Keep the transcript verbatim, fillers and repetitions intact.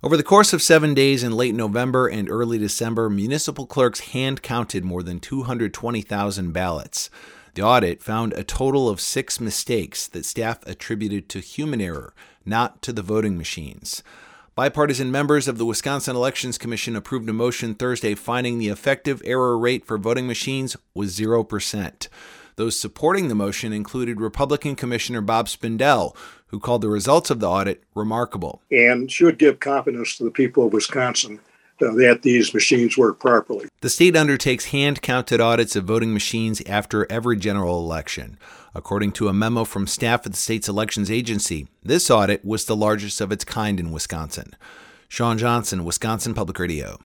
Over the course of seven days in late November and early December, municipal clerks hand-counted more than two hundred twenty thousand ballots. The audit found a total of six mistakes that staff attributed to human error, not to the voting machines. Bipartisan members of the Wisconsin Elections Commission approved a motion Thursday finding the effective error rate for voting machines was zero percent. Those supporting the motion included Republican Commissioner Bob Spindell, who called the results of the audit remarkable. And should give confidence to the people of Wisconsin uh, that these machines work properly. The state undertakes hand-counted audits of voting machines after every general election. According to a memo from staff at the state's elections agency, this audit was the largest of its kind in Wisconsin. Sean Johnson, Wisconsin Public Radio.